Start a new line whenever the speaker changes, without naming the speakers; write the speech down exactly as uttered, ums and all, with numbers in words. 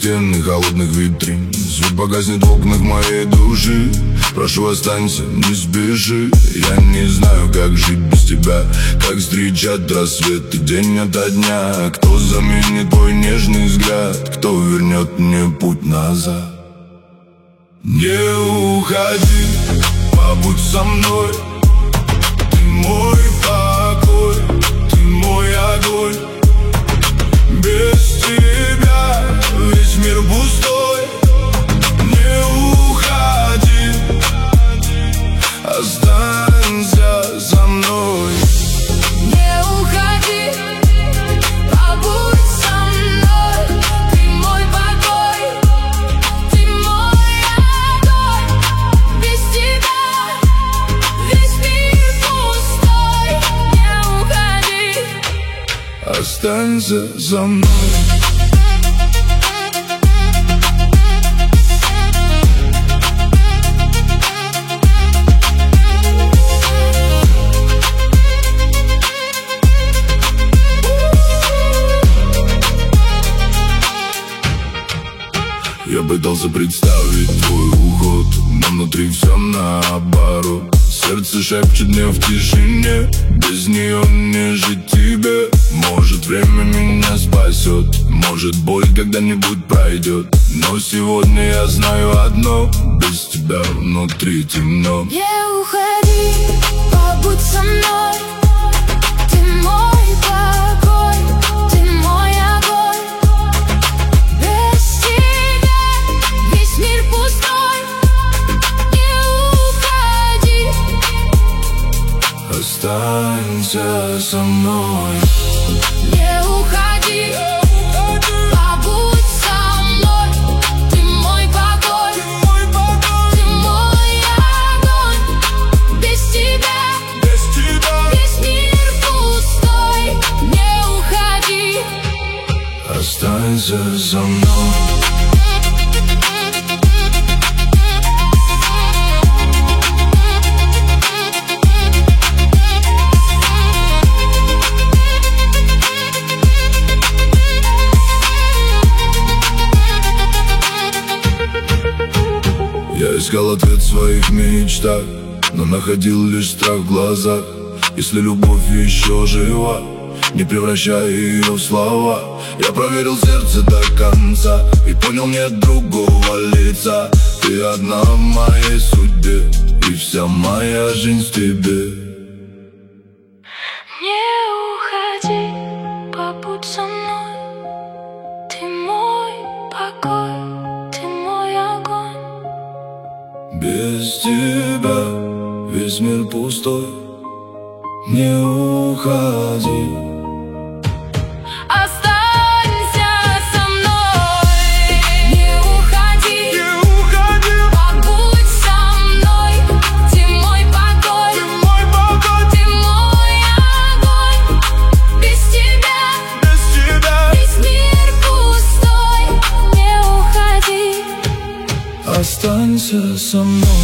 стен и холодных витрин. Свет погаснет в окнах моей души. Прошу, останься, не спеши. Я не знаю, как жить без тебя, как встречать рассвет и день ото дня. Кто заменит твой нежный взгляд, кто вернет мне путь назад? Не уходи, побудь со мной. Ты мой покой, ты мой огонь. Без тебя весь мир пустой. Не уходи, останься со мной.
Не уходи, побудь со мной. Ты мой покой, ты мой огонь. Без тебя весь мир пустой. Не уходи,
останься со мной. Я пытался представить твой уход, но внутри все наоборот. Сердце шепчет мне в тишине, без нее не жить тебе. Может, время меня спасет, может, боль когда-нибудь пройдет. Но сегодня я знаю одно: без тебя внутри темно.
не уходи, побудь со мной. Ты мой покой, ты мой огонь. Без тебя весь мир пустой. Не уходи,
останься со мной.
не уходи, побудь со мной. Ты мой покой, ты мой огонь. Без тебя весь мир пустой. Не уходи,
Останься со мной. Я искал ответ в своих мечтах, но находил лишь страх в глазах. Если любовь еще жива, не превращай ее в слова. Я проверил сердце до конца и понял, нет другого лица. Ты одна в моей судьбе, и вся моя жизнь в тебе.
не уходи, побудь со мной. Ты мой покой, ты мой огонь.
Без тебя весь мир пустой. Не уходи,
Останься со мной. Не уходи, побудь со мной. Ты мой покой, ты мой огонь. Без тебя весь мир пустой. Не уходи,
останься со мной.